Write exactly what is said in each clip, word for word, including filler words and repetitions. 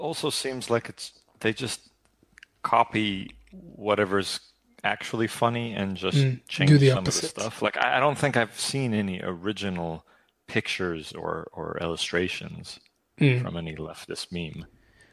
also seems like it's they just copy whatever's actually funny and just Mm, do change the some of the opposite. stuff. Like I, I don't think I've seen any original pictures or or illustrations Mm, from any leftist meme.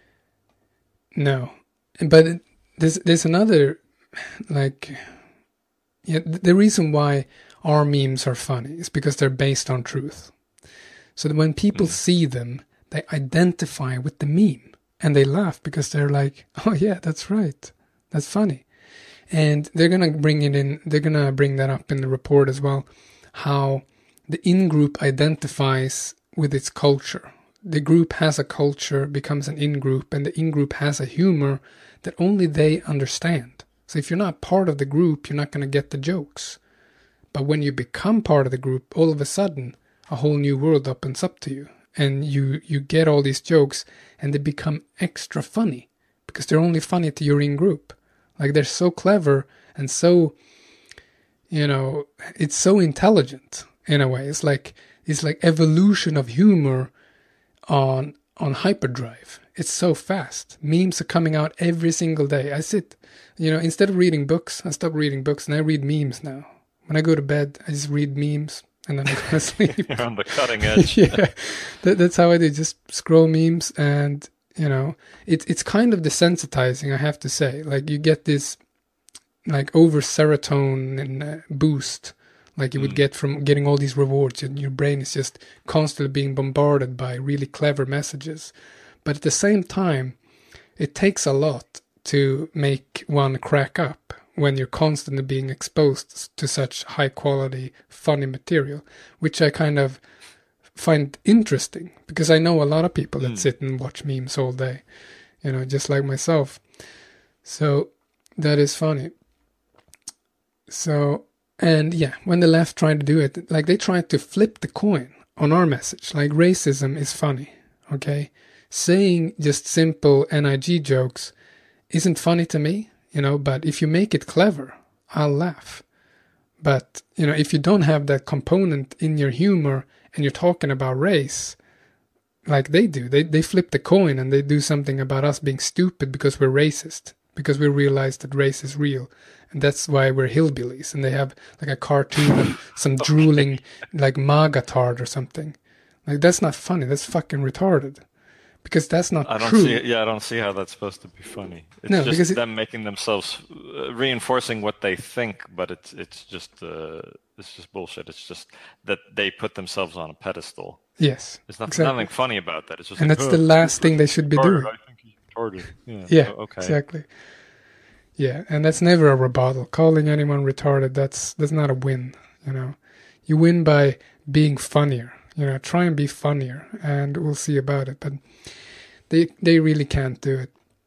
no, but it, there's there's another like yeah, the reason why our memes are funny is because they're based on truth. So that when people Mm. see them, they identify with the meme and they laugh because they're like, "Oh yeah, that's right, that's funny." And they're gonna bring it in. They're gonna bring that up in the report as well. How the in-group identifies with its culture. The group has a culture, becomes an in-group, and the in-group has a humor that only they understand. So if you're not part of the group, you're not gonna get the jokes. But when you become part of the group, all of a sudden, a whole new world opens up to you, and you you get all these jokes, and they become extra funny because they're only funny to your in group. Like they're so clever and so, you know, it's so intelligent in a way. It's like it's like evolution of humor on on hyperdrive. It's so fast. Memes are coming out every single day. I sit, you know, instead of reading books, I stop reading books and I read memes now. When I go to bed, I just read memes and then I go to sleep. You're on the cutting edge. Yeah, that, that's how I do. Just scroll memes, and you know, it's it's kind of desensitizing. I have to say, like you get this like over serotonin uh, boost, like you would Mm. get from getting all these rewards, and your brain is just constantly being bombarded by really clever messages. But at the same time, it takes a lot to make one crack up when you're constantly being exposed to such high quality, funny material, which I kind of find interesting because I know a lot of people that Mm. sit and watch memes all day, you know, just like myself. So that is funny. So, and yeah, when the left tried to do it, like they tried to flip the coin on our message. Like racism is funny, okay? Saying just simple N I G jokes isn't funny to me, you know, but if you make it clever, I'll laugh. But, you know, if you don't have that component in your humor and you're talking about race, like they do, they, they flip the coin and they do something about us being stupid because we're racist, because we realize that race is real. And that's why we're hillbillies. And they have like a cartoon of some Okay. drooling, like MAGA tard or something. Like, that's not funny. That's fucking retarded. Because that's not I don't see, true. yeah, I don't see how that's supposed to be funny. It's No, because just it, them making themselves uh, reinforcing what they think, but it's it's just uh, it's just bullshit. It's just that they put themselves on a pedestal. yes, There's nothing nothing exactly. funny about that. It's just And like, that's the oh, this this last thing person's they should be retarded. doing. I think he's retarded. Yeah. Yeah, o- Okay. exactly. Yeah, and that's never a rebuttal. Calling anyone retarded, that's that's not a win, you know. You win by being funnier. You know, try and be funnier and we'll see about it. But they they really can't do it.